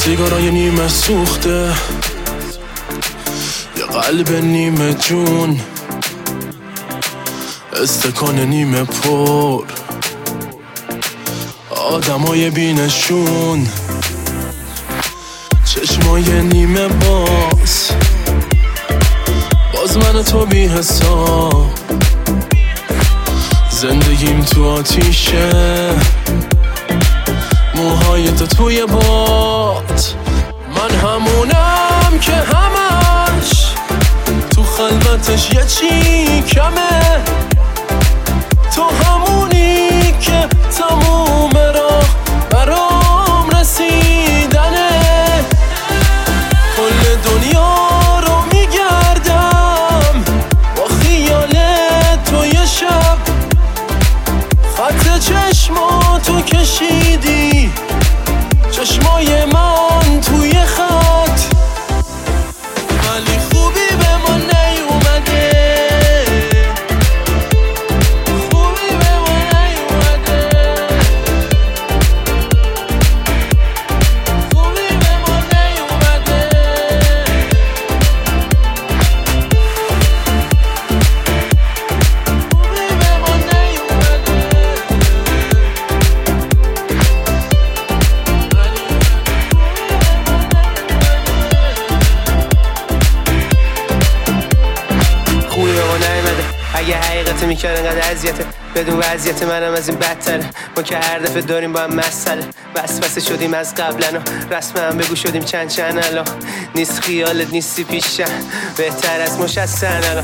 سیگارای نیمه سوخته، یه قلب نیمه جون، استکان نیمه پر، آدمای بینشون، چشمای نیمه باز من و تو بی حساب، زندگیم تو آتیشه، موهای تو توی باد، من همونم که همش تو خلوتش یه چی کمه، تو همونی که تموم راه برام رسیدنه، کل دنیا رو میگردم با خیال تو یه شب، خط چشماتو کشیدی چشمای من توی خط، ولی خوبی به ما نیومده، خوبی به ما نیومده، خوبی به ما نیومده، خوبی به ما نیومده. خوبی به ما نیومده، اگه حقیقت میکرد انقدر اذیته، بدون وضعیت منم از این بدتره، ما که هر دفعه داریم با هم مسئله، وسوسه شدیم از قبلن و رسم هم بگو شدیم چند الان، نیست خیالت نیستی پیشم، بهتر از مش از سن الان.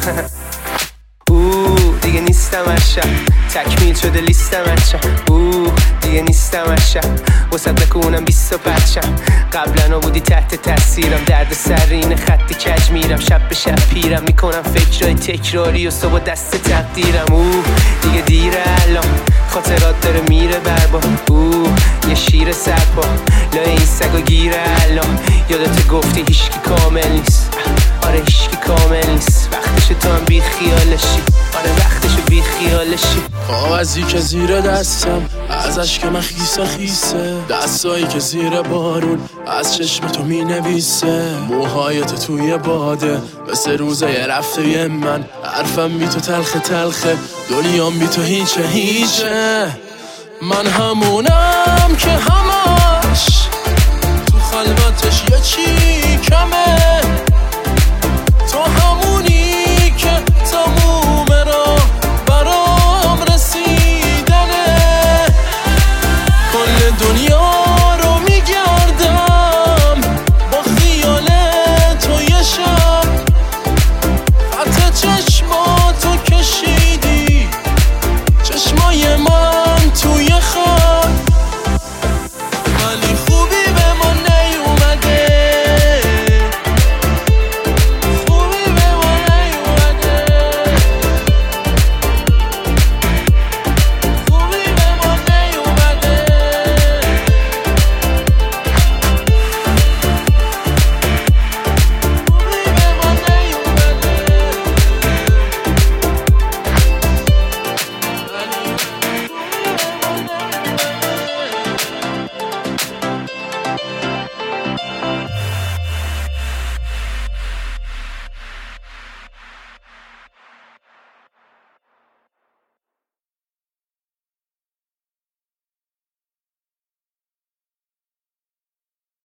دیگه نیستم از شب، تکمیل شده لیستم از شب، دیگه نیستم از شب، وسط بکنم 20 پرچم، قبلا بودی تحت تاثیرم، درد سر این خط کج میرم، شب به شب پیرم، میکنم فکرای تکراری و صبح دست تقدیرم، دیگه دیره الان، خاطرات داره میره بربا، یه شیر سرپا لای این سگا گیره الان، یادت گفتی هیشکی کامل نیست، آره هیشکی کامل نیست، وقتش تو هم بی خیالشی، آره وقتشو بی خیالشی، کاغذی که زیر دستم ازش که من خیسه خیسه، دستایی که زیر بارون از چشم تو می نویسه، موهایت توی باده مثل روزای رفته من، حرفم بی تو تلخه تلخه، دنیام بی تو هیچه هیچه، من همونم که همش تو خلوتش یه چی کمه، تو همونی که تموم راه برام رسیدنه، کل دنیا